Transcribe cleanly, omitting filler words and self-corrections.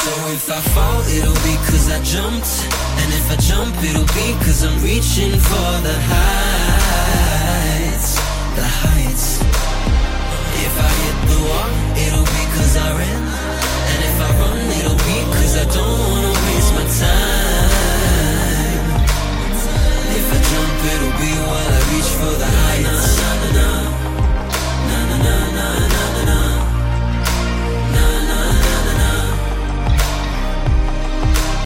So if I fall, it'll be 'cause I jumped. And if I jump, it'll be 'cause I'm reaching for the high.